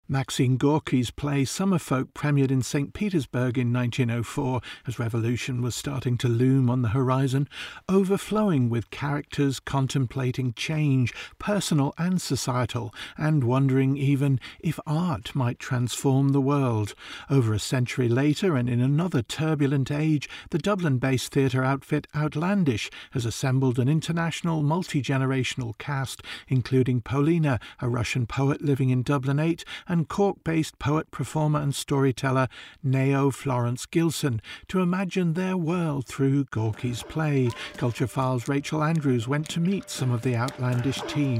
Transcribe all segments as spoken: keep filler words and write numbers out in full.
Maxim Gorky's play Summerfolk premiered in Saint Petersburg in nineteen oh four as revolution was starting to loom on the horizon, overflowing with characters contemplating change, personal and societal, and wondering even if art might transform the world. Over a century later, and in another turbulent age, the Dublin-based theatre outfit Outlandish has assembled an international multi-generational cast, including Paulina, a Russian poet living in Dublin eight, and and Cork-based poet, performer and storyteller Nao Florence Gilson to imagine their world through Gorky's play. Culture Files' Rachel Andrews went to meet some of the Outlandish team.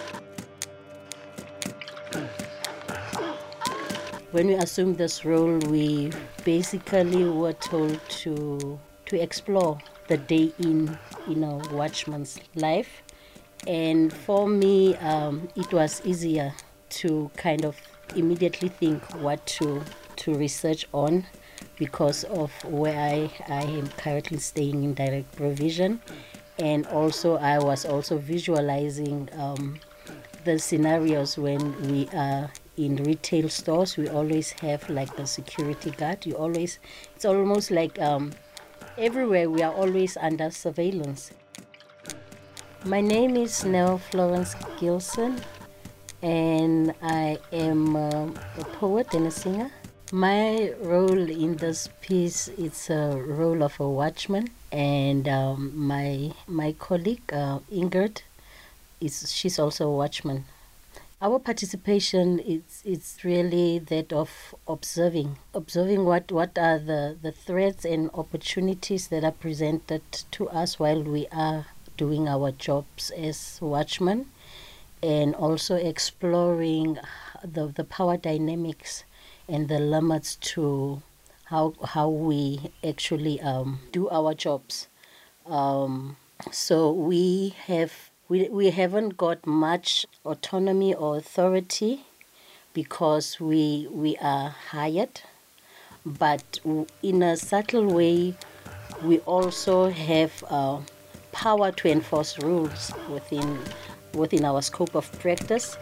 When we assumed this role, we basically were told to to explore the day in in a watchman's life. And for me, um, it was easier to kind of immediately think what to to research on because of where I, I am currently staying in direct provision. And also I was also visualizing um, the scenarios when we are in retail stores. We always have like the security guard. You always, it's almost like um, everywhere we are always under surveillance. My name is Nao Florence Gilson, and I am uh, a poet and a singer. My role in this piece is a role of a watchman, and um, my my colleague uh, Ingrid is she's also a watchman. Our participation is it's really that of observing, observing what, what are the, the threats and opportunities that are presented to us while we are doing our jobs as watchmen, and also exploring the the power dynamics and the limits to how how we actually um, do our jobs. Um, so we have we we haven't got much autonomy or authority because we we are hired, but in a subtle way, we also have uh, power to enforce rules within within our scope of practice.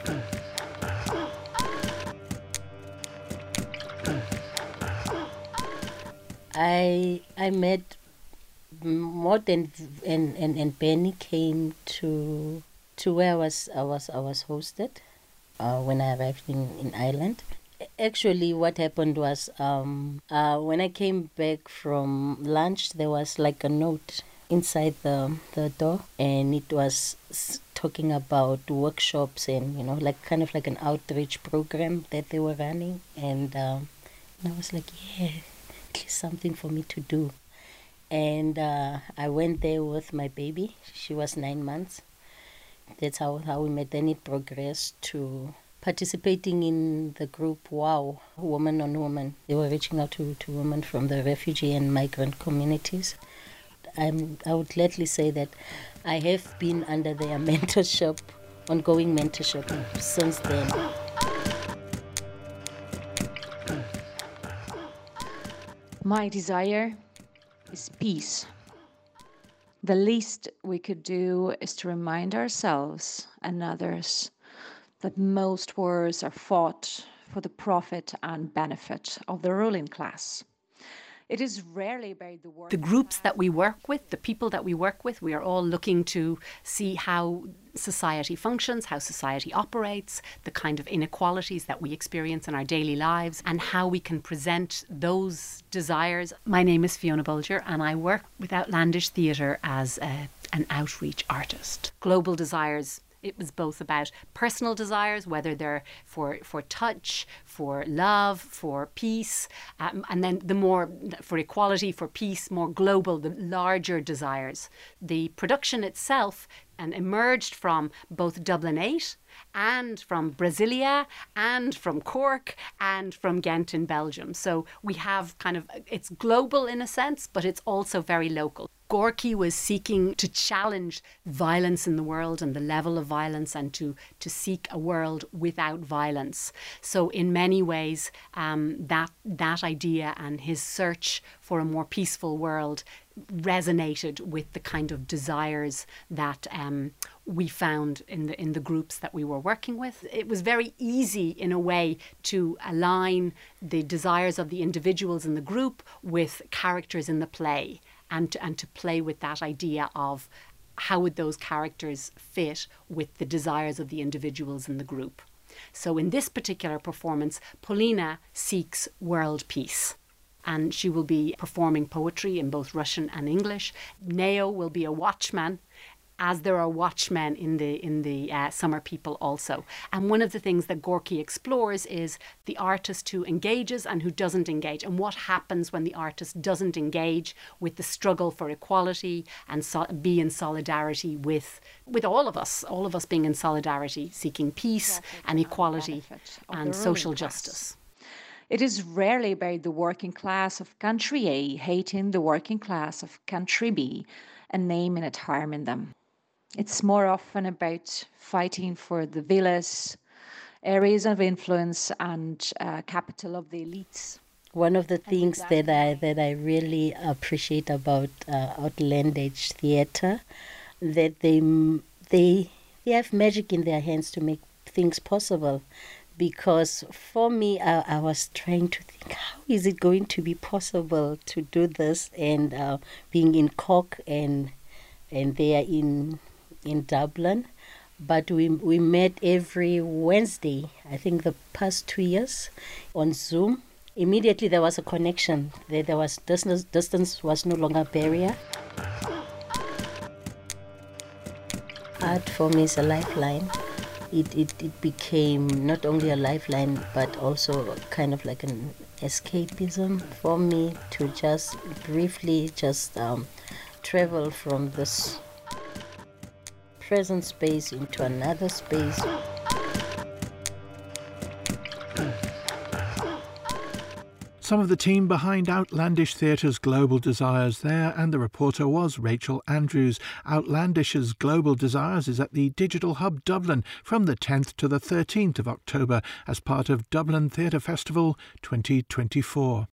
I I met Morten and, and, and Benny came to to where I was I was I was hosted uh, when I arrived in, in Ireland. Actually, what happened was um, uh, when I came back from lunch, there was like a note inside the the door, and it was talking about workshops and, you know, like kind of like an outreach program that they were running. And, um, and I was like, yeah, at least something for me to do. And uh, I went there with my baby. She was nine months. That's how, how we met. Then it progressed to participating in the group WOW, Woman on Woman. They were reaching out to, to women from the refugee and migrant communities. I'm, I would gladly say that I have been under their mentorship, ongoing mentorship since then. My desire is peace. The least we could do is to remind ourselves and others that most wars are fought for the profit and benefit of the ruling class. It is rarely about the work. The groups that we work with, the people that we work with, we are all looking to see how society functions, how society operates, the kind of inequalities that we experience in our daily lives, and how we can present those desires. My name is Fiona Bulger, and I work with Outlandish Theatre as a, an outreach artist. Global Desires. It was both about personal desires, whether they're for, for touch, for love, for peace, um, and then the more for equality, for peace, more global, the larger desires. The production itself and emerged from both Dublin eight and from Brasilia and from Cork and from Ghent in Belgium. So we have kind of, it's global in a sense, but it's also very local. Gorky was seeking to challenge violence in the world and the level of violence, and to, to seek a world without violence. So in many ways, um, that that idea and his search for a more peaceful world resonated with the kind of desires that um, we found in the in the groups that we were working with. It was very easy in a way to align the desires of the individuals in the group with characters in the play, and to, and to play with that idea of how would those characters fit with the desires of the individuals in the group. So in this particular performance, Polina seeks world peace, and she will be performing poetry in both Russian and English. Neo will be a watchman, as there are watchmen in the in the uh, Summer People also. And one of the things that Gorky explores is the artist who engages and who doesn't engage, and what happens when the artist doesn't engage with the struggle for equality and so, be in solidarity with with all of us, all of us being in solidarity, seeking peace and equality and social justice. It is rarely about the working class of country A hating the working class of country B and naming it, harming them. It's more often about fighting for the villas, areas of influence, and uh, capital of the elites. One of the things that I that I really appreciate about uh, Outlandish theatre, that they they they have magic in their hands to make things possible. Because for me, I, I was trying to think, how is it going to be possible to do this? And uh, being in Cork and and they are in in Dublin, but we we met every Wednesday, I think the past two years, on Zoom. Immediately there was a connection. There, there was distance, distance was no longer a barrier. Art for me is a lifeline. It, it, it became not only a lifeline, but also kind of like an escapism for me to just briefly just um, travel from this present space into another space. Some of the team behind Outlandish Theatre's Global Desires there, and the reporter was Rachel Andrews. Outlandish's Global Desires is at the Digital Hub Dublin from the tenth to the thirteenth of October as part of Dublin Theatre Festival twenty twenty-four.